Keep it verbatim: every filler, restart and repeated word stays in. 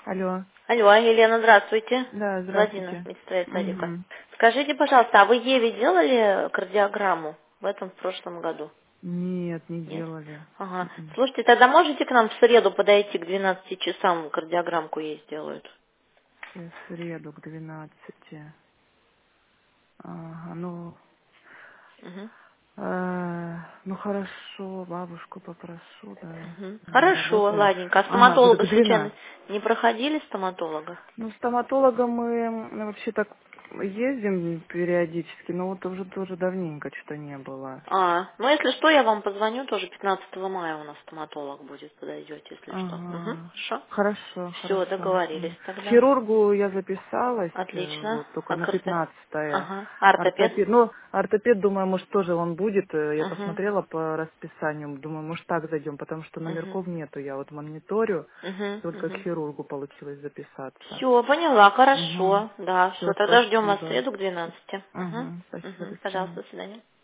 Алло. Алло, Елена, здравствуйте. Да, Владимир, здравствуйте. медсестра садика. Угу. Скажите, пожалуйста, а вы Еве делали кардиограмму в этом, в прошлом году? Нет, не Нет? делали. Ага. М-м. Слушайте, тогда можете к нам в среду подойти к двенадцати часам, кардиограммку ей сделают? В среду к двенадцати. Ага, ну, Угу. э, ну хорошо, бабушку попрошу, да. Угу. Она не Хорошо, работает. ладненько. А Ага, к, стоматолога к случайно двенадцати. не проходили стоматолога? Ну, стоматолога мы ну, вообще так ездим периодически, но вот уже тоже давненько что-то не было. А, ну если что, я вам позвоню, тоже пятнадцатого мая у нас стоматолог будет, подойдете, если что. Угу. Ага. Хорошо? Хорошо, Все, хорошо. договорились М. К тогда. хирургу я записалась, э, Отлично. вот, только А на карте? пятнадцатое. Ага. А ортопед? Ортопед, ну, ортопед, думаю, может, тоже он будет. э, Я Угу. посмотрела по расписанию, думаю, может, так зайдем, потому что Угу. номерков нету. Я вот мониторю, Угу. только к Угу. хирургу получилось записаться. Все, поняла, Угу. хорошо. Да, все, Все, тогда ждем вас в спасибо. среду к двенадцати. Угу. Угу. Спасибо, Угу. до Пожалуйста, свидания. до свидания.